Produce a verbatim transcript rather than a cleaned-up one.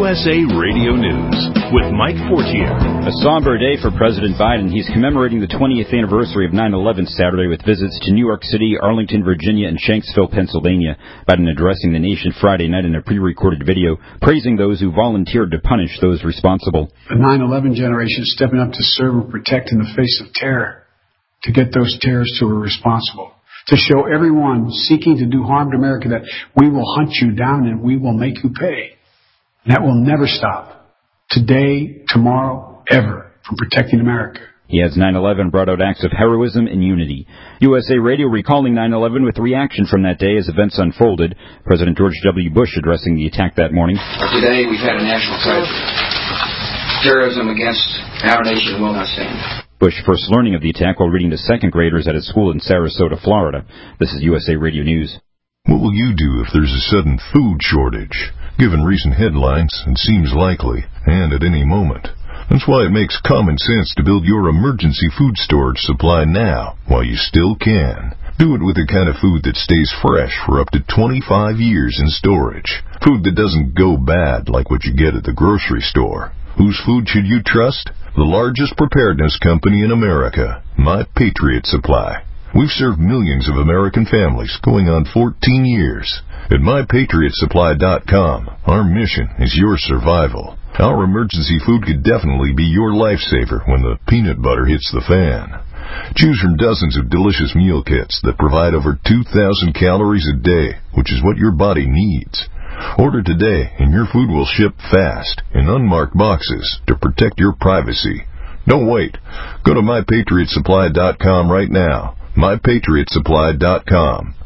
S A Radio News with Mike Fortier. A somber day for President Biden. He's commemorating the twentieth anniversary of nine eleven Saturday with visits to New York City, Arlington, Virginia, and Shanksville, Pennsylvania. Biden addressing the nation Friday night in a pre-recorded video, praising those who volunteered to punish those responsible. The nine eleven generation stepping up to serve and protect in the face of terror, to get those terrorists who are responsible, to show everyone seeking to do harm to America that we will hunt you down and we will make you pay. And that will never stop. Today, tomorrow, ever, from protecting America. He adds nine eleven brought out acts of heroism and unity. U S A Radio recalling nine eleven with reaction from that day as events unfolded. President George W. Bush addressing the attack that morning. Today we've had a national tragedy. Terrorism against our nation will not stand. Bush first learning of the attack while reading to second graders at a school in Sarasota, Florida. This is U S A Radio News. What will you do if there's a sudden food shortage? Given recent headlines, it seems likely, and at any moment. That's why it makes common sense to build your emergency food storage supply now, while you still can. Do it with the kind of food that stays fresh for up to twenty-five years in storage. Food that doesn't go bad like what you get at the grocery store. Whose food should you trust? The largest preparedness company in America, My Patriot Supply. We've served millions of American families going on fourteen years. At my patriot supply dot com, our mission is your survival. Our emergency food could definitely be your lifesaver when the peanut butter hits the fan. Choose from dozens of delicious meal kits that provide over two thousand calories a day, which is what your body needs. Order today and your food will ship fast in unmarked boxes to protect your privacy. Don't wait. Go to my patriot supply dot com right now. my patriot supply dot com.